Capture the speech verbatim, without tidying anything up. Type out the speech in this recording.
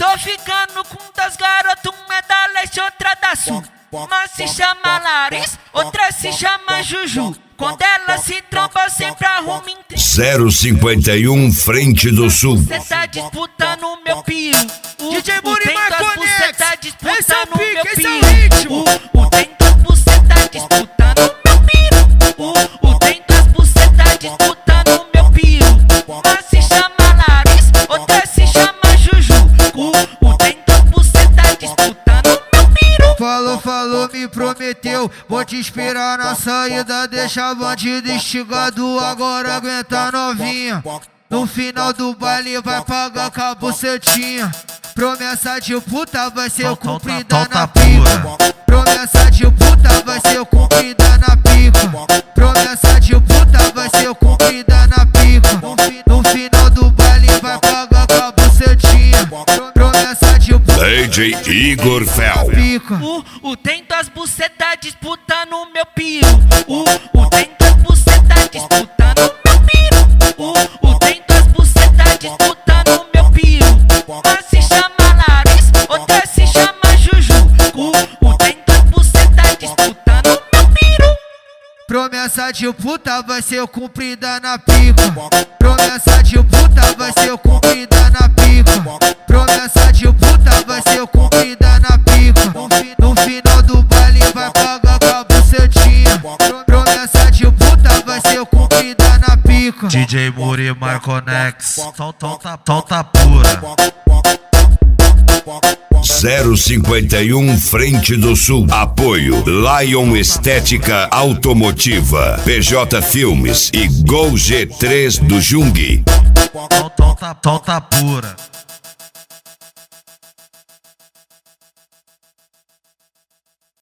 Tô ficando com das garotas, uma é da leste, outra da sul. Uma se chama Larissa, outra se chama Juju. Quando ela se tromba, sempre arruma em zero cinquenta e um Frente do Sul. Cê tá disputando o meu pio. D J Muri Marconex, cê tá disputando esse é o o meu pique, esse é o pio. ritmo. O, o dentro cê tá disputando o meu pio. O, o dentro cê tá disputando o meu pio. Uma se chama Larissa, outra se chama Juju. O, o dentro cê tá disputando o meu pio. Falou, falou, me prometeu. Vou te esperar na saída, deixa bandido instigado. Agora aguenta novinha. No final do baile vai pagar com a bucetinha. Promessa de puta vai ser cumprida na pica. Promessa de puta vai ser cumprida na pica. Promessa de puta vai ser cumprida na pica. No final do baile vai pagar com a bucetinha. Promessa de puta. D J Igor Fel. O, o dentro das bucetas disputando o meu pio. O, o dentro das bucetas disputando o meu pio. O, o dentro das bucetas disputando o meu pio. Uma se chama Larissa, outra se chama Juju. O, o dentro das bucetas disputando o meu pio. Promessa de puta vai ser cumprida na pica. Promessa de puta vai ser cumprida na pica. Promessa de puta vai ser cumprida na pica. No final do baile vai pagar com a bucetinha. Promessa de puta vai ser cumprida na pica. D J Muri Marconex, solta, solta pura. zero cinquenta e um Frente do Sul. Apoio Lion Estética Automotiva, P J Filmes e Gol G três do Jung. Solta, solta pura.